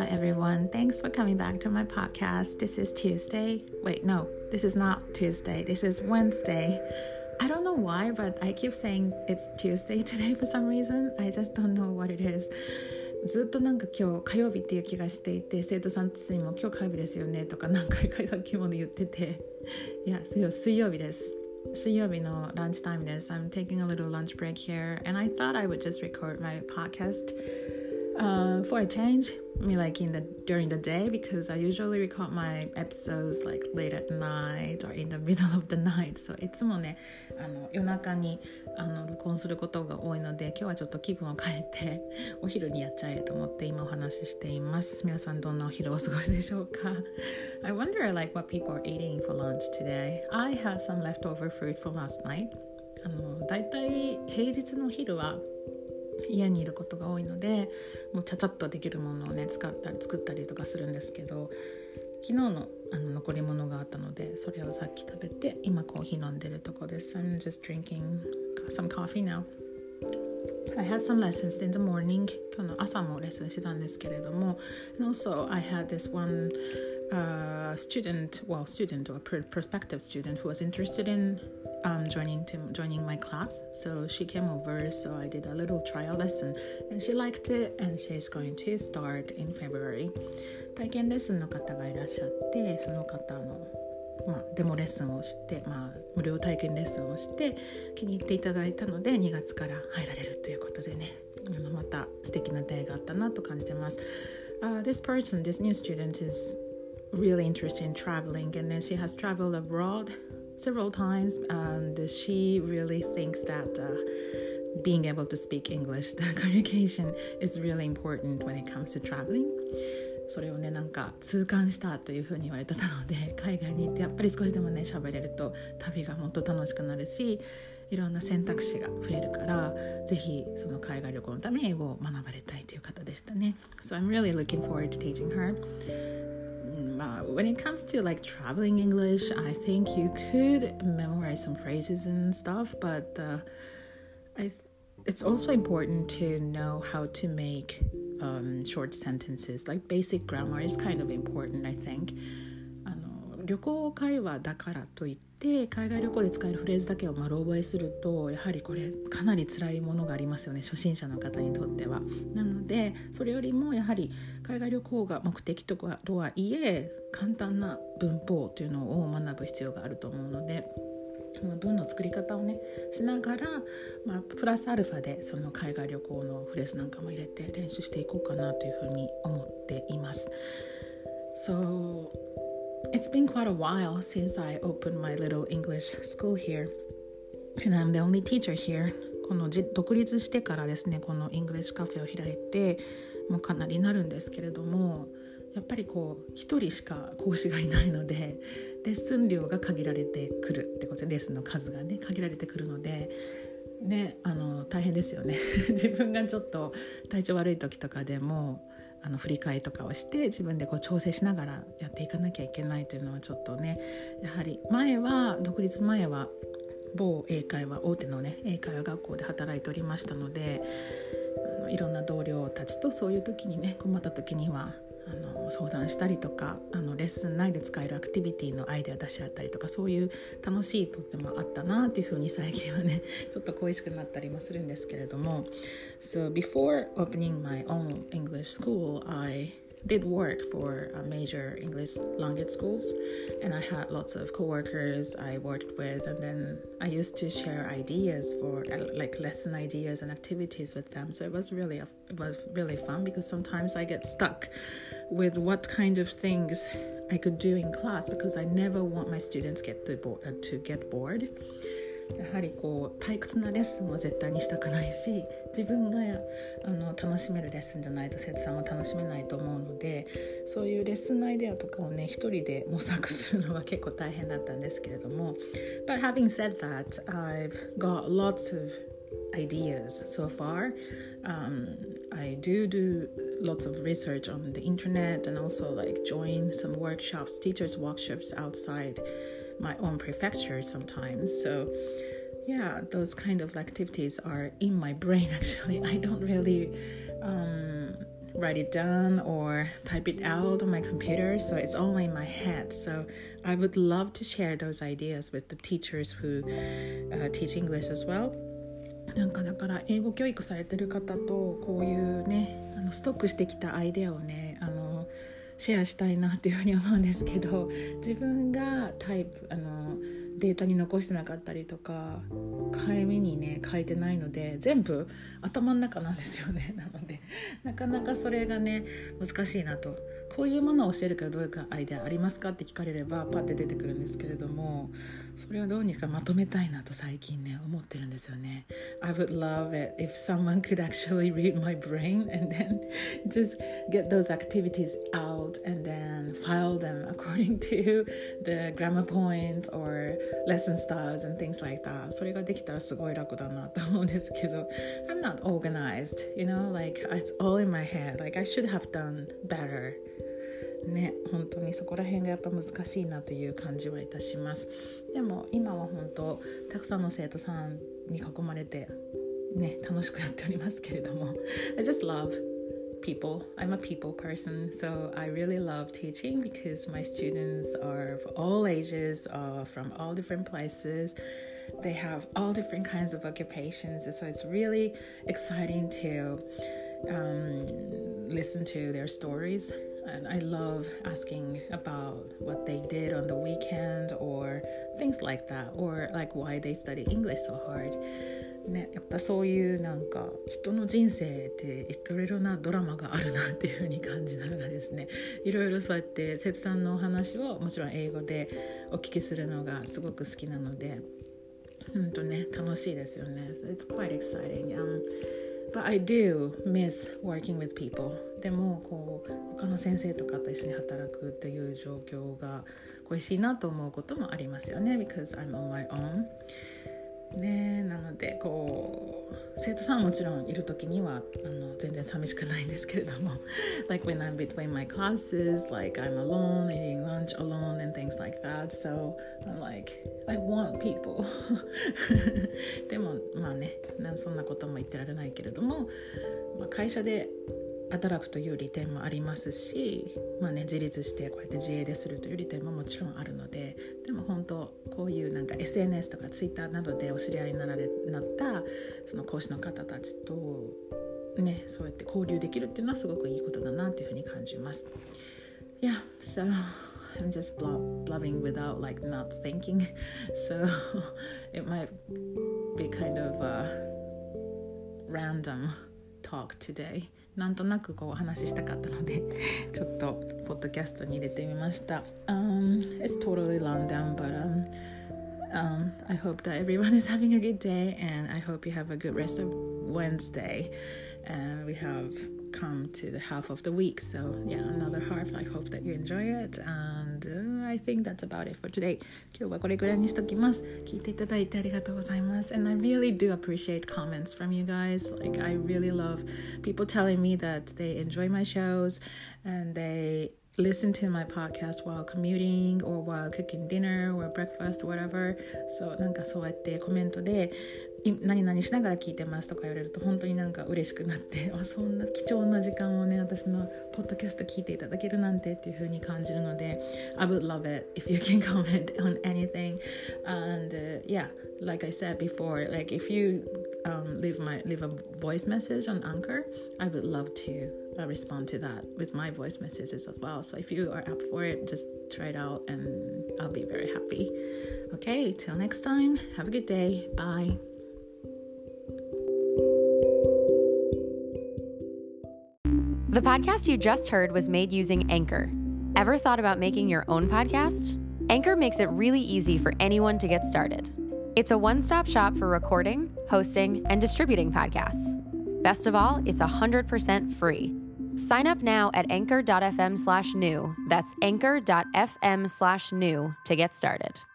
everyone. Thanks for coming back to my podcast. This is Tuesday. Wait, no, this is not Tuesday. This is Wednesday. I don't know why, but I keep saying it's Tuesday today for some reason. I just don't know what it is. ずっとなんか今日火曜日っていう気がしていて、生徒さんたちにも今日火曜日ですよねとか何回かさっきまで言ってて、いや、水曜日です。水曜日のランチタイムです。I'm taking a little lunch break here, and I thought I would just record my podcast.For a change, like during the day, because I usually record my episodes like late at night or in the middle of the night. So いつもね、夜中に録音することが多いので、今日はちょっと気分を変えてお昼にやっちゃえと思って今お話ししています。皆さんどんなお昼をお過ごしでしょうか？ I wonder like what people are eating for lunch today. I had some leftover food from last night. だいたい平日の昼は家にいることが多いので、もうちゃちゃっとできるものをね作ったりとかするんですけど、昨日の残り物があったので、それをさっき食べて今コーヒー飲んでるとこです。 I'm just drinking some coffee now. I had some lessons in the morning. 今日の朝もレッスンしてたんですけれども、and also I had this one student or prospective student who was interested in joining my class. So she came over, so I did a little trial lesson and she liked it, and she's going to start in February. 体験レッスンの方がいらっしゃって、その方のデモレッスンをして、無料体験レッスンをして気に入っていただいたので、2月から入られるということでね、また素敵な出会いがあったなと感じてます。This new student is really interested in traveling, and then she has traveled abroad several times, and she really thinks that being able to speak English, the communication is really important when it comes to traveling. それをねなんか痛感したというふうに言われてたので、海外に行ってやっぱり少しでもね喋れると旅がもっと楽しくなるし、いろんな選択肢が増えるから、ぜひその海外旅行のために英語を学ばれたいという方でしたね。So I'm really looking forward to teaching her.When it comes to like traveling English, I think you could memorize some phrases and stuff, but it's also important to know how to make short sentences. Like basic grammar is kind of important, I think. 旅行会話だからといって海外旅行で使えるフレーズだけを丸覚えすると、やはりこれかなり辛いものがありますよね、初心者の方にとっては。なのでそれよりもやはり海外旅行が目的とはいえ、簡単な文法というのを学ぶ必要があると思うので、文の作り方をねしながら、プラスアルファでその海外旅行のフレーズなんかも入れて練習していこうかなというふうに思っています。So it's been quite a while since I opened my little English school here, and I'm the only teacher here. この独立してからですね、このイングリッシュカフェを開いてもうかなりなるんですけれども、やっぱり一人しか講師がいないので、レッスン量が限られてくるってことで、レッスンの数がね限られてくるのでね、大変ですよね自分がちょっと体調悪い時とかでも振り替えとかをして自分で調整しながらやっていかなきゃいけないというのはちょっとね、やはり独立前は大手のね英会話学校で働いておりましたので、いろんな同僚たちとそういう時にね困った時には相談したりとか、レッスン内で使えるアクティビティのアイデア出し合ったりとか、そういう楽しいとってもあったなっていうふうに最近はねちょっと恋しくなったりもするんですけれども。 So before opening my own English school, I did work for a major English language schools, and I had lots of coworkers I worked with, and then I used to share ideas for like lesson ideas and activities with them. So it was really fun, because sometimes I get stuck with what kind of things I could do in class, because I never want my students to get bored. やはり退屈なレッスンは絶対にしたくないし、自分が楽しめるレッスンじゃないと生徒さんも楽しめないと思うので、そういうレッスンのアイデアとかをね一人で模索するのは結構大変だったんですけれども、 But having said that, I've got lots of ideas so far. I do lots of research on the internet, and also like join some teachers workshops outside my own prefecture sometimes. So yeah, those kind of activities are in my brain actually. I don't really write it down or type it out on my computer, so it's all in my head. So I would love to share those ideas with the teachers who teach English as well. なんかだから英語教育されてる方とこういうねストックしてきたアイデアをねシェアしたいなっていうふうに思うんですけど、自分がデータに残してなかったりとか紙にね書いてないので全部頭の中なんですよね。なのでなかなかそれがね難しいなと。こういうものを教えるからどういうアイデアありますかって聞かれればパッて出てくるんですけれども、それをどうにかまとめたいなと最近ね思ってるんですよね。 I would love it if someone could actually read my brain and then just get those activities out and then file them according to the grammar points or lesson styles and things like that. それができたらすごい楽だなと思うんですけど I'm not organized, you know, like it's all in my head. Like I should have done betterね、本当にそこら辺がやっぱ難しいなという感じはいたします。でも今は本当たくさんの生徒さんに囲まれてね楽しくやっておりますけれども I just love people. I'm a people person, so I really love teaching because my students are of all ages, from all different places. They have all different kinds of occupations, so it's really exciting to listen to their stories. And I love asking about what they did on the weekend or things like that, or like why they study English so hard. ね、やっぱそういうなんか人の人生っていろいろなドラマがあるなっていう風に感じながらですね、いろいろそうやって生徒さんのお話をもちろん英語でお聞きするのがすごく好きなので、本当ね楽しいですよね。So it's quite exciting.But I do miss working with people. でもこう他の先生とかと一緒に働くっていう状況が恋しいなと思うこともありますよね。Because I'm on my own. ね、なのでこう生徒さんもちろんいる時には全然寂しくないんですけれどもLike when I'm between my classes, like I'm alone, eating lunch alone and things like that. So I'm like, I want people. でもまあね、そんなことも言ってられないけれども、会社で働くという利点もありますし、自立してこうやって自営でするという利点ももちろんあるので、でも本当こういうなんか SNS とか Twitter などでお知り合いになったその講師の方たちとね、そうやって交流できるっていうのはすごくいいことだなというふうに感じます。Yeah, so I'm just blubbing without like not thinking. So it might be kind of a random talk today. なんとなくこうお話ししたかったのでちょっとポッドキャストに入れてみました。It's totally random, but I hope that everyone is having a good day, and I hope you have a good rest of Wednesday. And we have come to the half of the week, so yeah, another half. I hope that you enjoy it, and I think that's about it for today. 今日はこれぐらいにしときます。聞いていただいてありがとうございます。And I really do appreciate comments from you guys. Like I really love people telling me that they enjoy my shows and they listen to my podcast while commuting or while cooking dinner or breakfast, whatever. So なんかそうやってコメントで何々しながら聞いてますとか言われると本当になんか嬉しくなって、そんな貴重な時間をね私のポッドキャスト聞いていただけるなんてっていう風に感じるので I would love it if you can comment on anything. And yeah, like I said before, like if you leave a voice message on Anchor, I would love to respond to that with my voice messages as well. So if you are up for it, just try it out and I'll be very happy. Okay, till next time, have a good day. Bye. The podcast you just heard was made using Anchor. Ever thought about making your own podcast? Anchor makes it really easy for anyone to get started. It's a one-stop shop for recording, hosting, and distributing podcasts. Best of all, it's 100% free. Sign up now at anchor.fm/new. That's anchor.fm/new to get started.